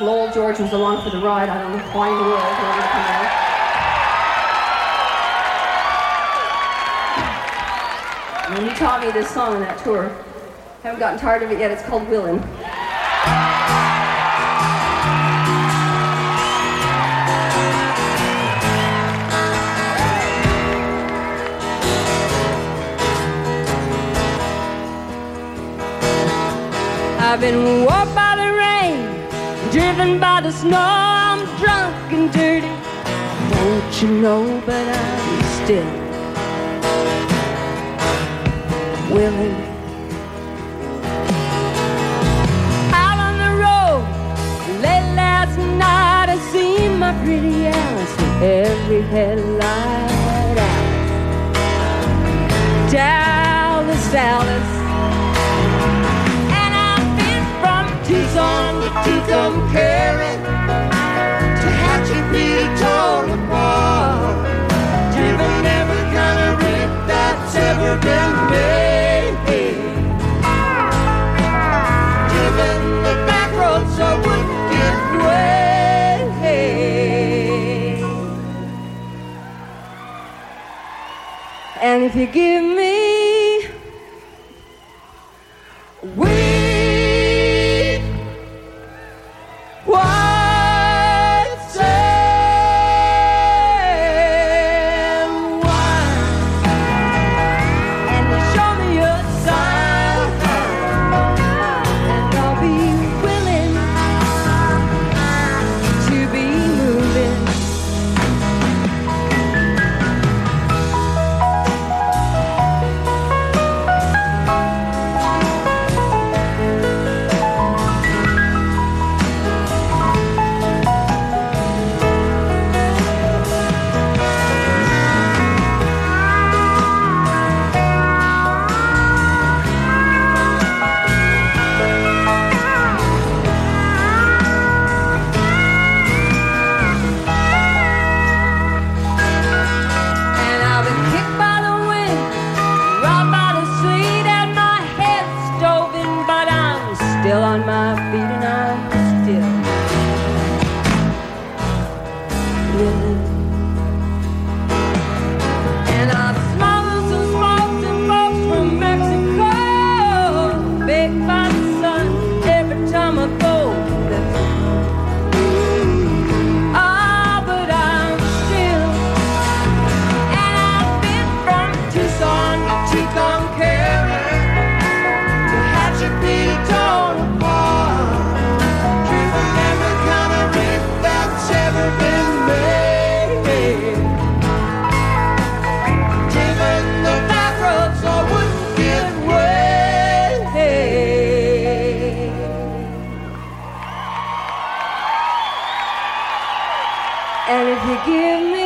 Lowell George was along for the ride. I don't know why in the world he wanted to come out. And he taught me this song on that tour. Haven't gotten tired of it yet. It's called Willin'. I've been walked by the rain, driven by the snow. I'm drunk and dirty, don't you know? But I'm still willing. Out on the road, late last night, I seen my pretty Alice with every headlight out. Dallas, Dallas. Tucson to Tucumcari, to Hatchapeta, torn apart, driven every kind of rig that's ever been made, driven the back roads so I wouldn't get away. And if you give me and if you give me